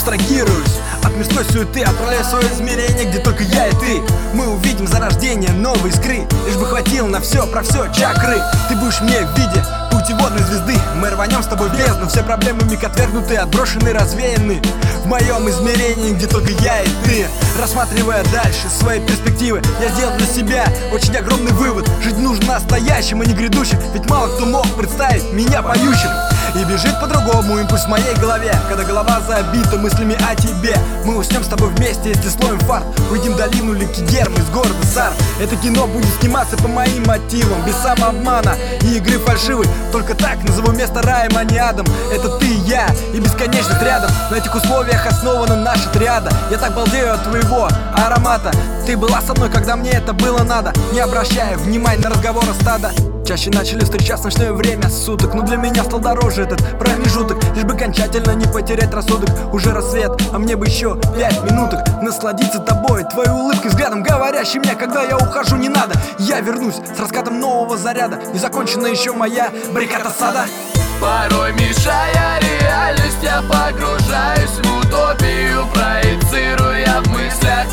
абстрагируюсь от мирской суеты, отправляю свое измерение, где только я и ты. Мы увидим зарождение новой искры, лишь бы хватило на все, про все чакры. Ты будешь мне в виде путеводной звезды, мы рванем с тобой в бездну. Все проблемы миг отвергнуты, отброшены, развеяны в моем измерении, где только я и ты. Рассматривая дальше свои перспективы, я сделал для себя очень огромный вывод: жить нужно настоящим, а не грядущим. Ведь мало кто мог представить меня поющим. И бежит по-другому импульс в моей голове, когда голова забита мыслями о тебе. Мы уснем с тобой вместе, если словим фарт. Уйдем в долину Ликидерм из города Сар. Это кино будет сниматься по моим мотивам, без самообмана и игры фальшивой. Только так назову место раем, а не адом. Это ты и я, и бесконечность рядом. На этих условиях основана наша триада. Я так балдею от твоего аромата. Ты была со мной, когда мне это было надо, не обращая внимания на разговоры стада. Чаще начали встречаться в ночное время суток, но для меня стал дороже этот промежуток, лишь бы окончательно не потерять рассудок. Уже рассвет, а мне бы еще 5 минуток насладиться тобой, твоей улыбкой, взглядом, говорящий мне, когда я ухожу, не надо. Я вернусь с раскатом нового заряда, не закончена еще моя баррикада сада. Порой мешая реальность, я погружаюсь в утопию, проецируя в мыслях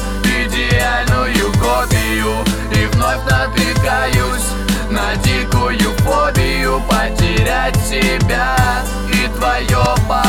идеальную копию. И вновь натыкаюсь на дикую фобию потерять себя и твое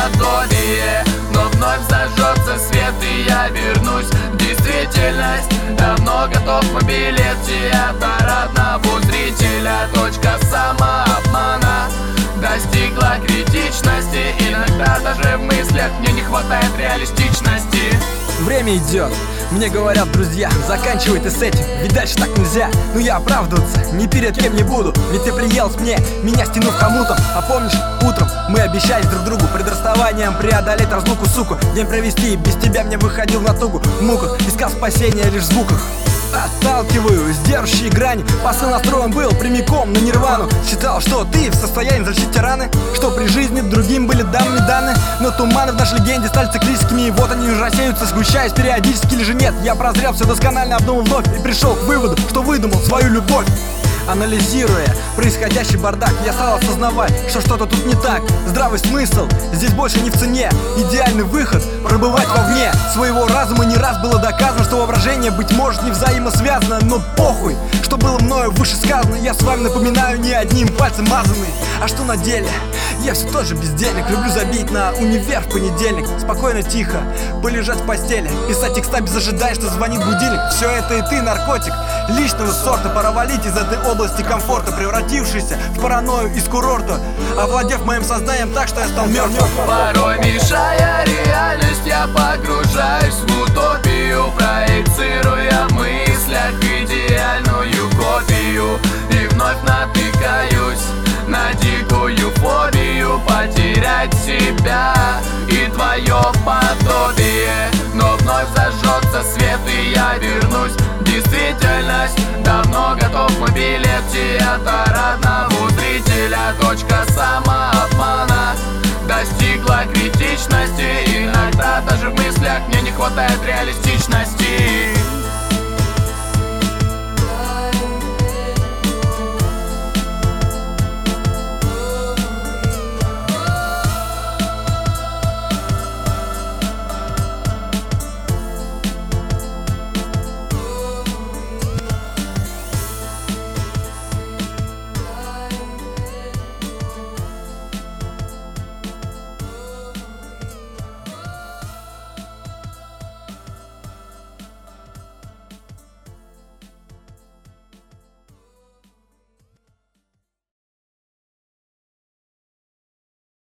подобие. Но вновь зажжется свет, и я вернусь в действительность. Давно готов мобилет театр одного зрителя. Точка самообмана достигла критичности. Иногда даже в мыслях мне не хватает реалистичности. Время идет, мне говорят друзья, заканчивай ты с этим, ведь дальше так нельзя. Но я оправдываться ни перед кем не буду, ведь ты приелась мне, меня стянув хомутом. А помнишь, утром мы обещали друг другу пред расставанием преодолеть разлуку, суку. День провести, без тебя мне выходил на тугу. В муках искал спасения лишь в звуках. Отталкиваю сдерживающие грани. Посыл настроен был прямиком на нирвану. Считал, что ты в состоянии защитить раны, что при жизни другим были данные даны. Но туманы в нашей легенде стали циклическими, и вот они рассеются, сгущаясь периодически или же нет. Я прозрел все досконально, обдумал вновь и пришел к выводу, что выдумал свою любовь. Анализируя происходящий бардак, я стал осознавать, что что-то тут не так. Здравый смысл здесь больше не в цене. Идеальный выход — пробывать вовне своего разума. Не раз было доказано, что воображение, быть может, не взаимосвязано. Но похуй, что было мною выше сказано. Я с вами напоминаю, не одним пальцем мазанный. А что на деле? Я все тот же без денег. Люблю забить на универ в понедельник. Спокойно, тихо, полежать в постели, писать текста без ожидания, что звонит будильник. Все это и ты, наркотик личного сорта. Пора валить из этой области комфорта, превратившийся в паранойю из курорта, овладев моим сознанием так, что я стал мертвым. Порой мешая реальность, я погружаюсь в утопию, проецируя в мыслях идеальную копию. И вновь натыкаюсь на дикую фобию потерять себя и твое подобие. Но вновь зажжется свет, и я вернусь в действительность. Давно готов мой билет театр одного зрителя. Точка самообмана достигла критичности. Иногда даже в мыслях мне не хватает реалистичности.